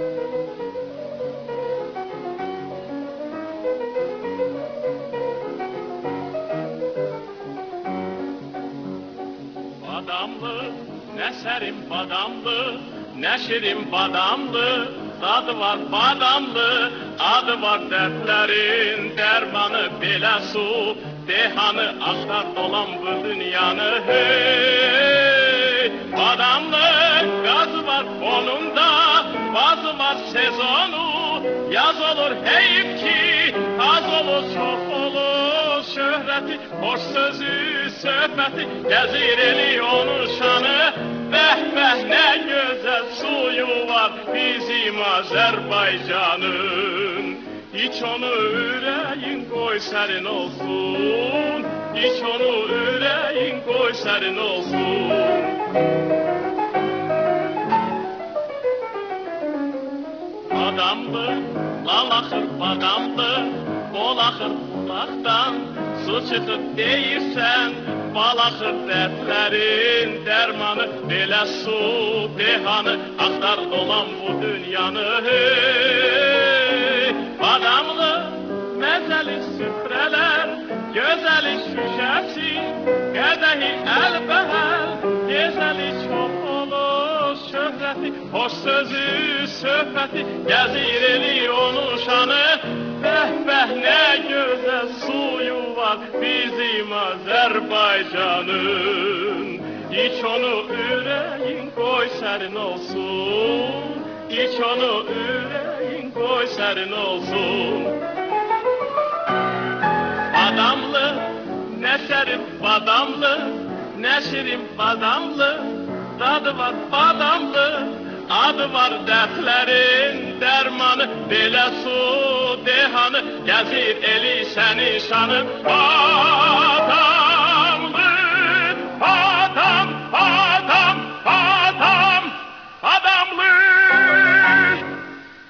Badamlı, ne serin badamlı, ne şirin badamlı, tadı var badamlı, adı var dertlerin dermanı, belə su dehanı, aktar dolan bu dünyanı. Hey, badamlı gazı var onun da, bazı var sezonu, yaz olur heyif ki, az olur çok olur şöhreti, hoş sözü söhbəti, gəzir eli onun şanı. Bəh bəh nə gözəl suyu var bizim Azərbaycanın. İç onu ürəyin qoy sərin olsun, İç onu ürəyin qoy sərin olsun. Badamlı, lal axır badamlı, bol axır bulaqdan, su çıxıb deyirsən, bal axır dərdlərin dərmanı, belə su dehanı, axtar dolan bu dünyanı. Hey, badamlı, məzəli süfrələr, gözəli şüşəsi, qədəhi əlbəhəl, gezəli çox olur şöhrəti, hoş sözü söhbəti, gəzir eli onun şanı. Bəh bəh nə gözəl suyu var bizim Azərbaycanın. İç onu ürəyin qoy sərin olsun, İç onu ürəyin qoy sərin olsun. Badamlı, nə sərin badamlı, nə şirin badamlı, tadı var badamlı, adı var dərdlərin dərmanı, belə su dehanı, gəzir eli sənin şanı. Badam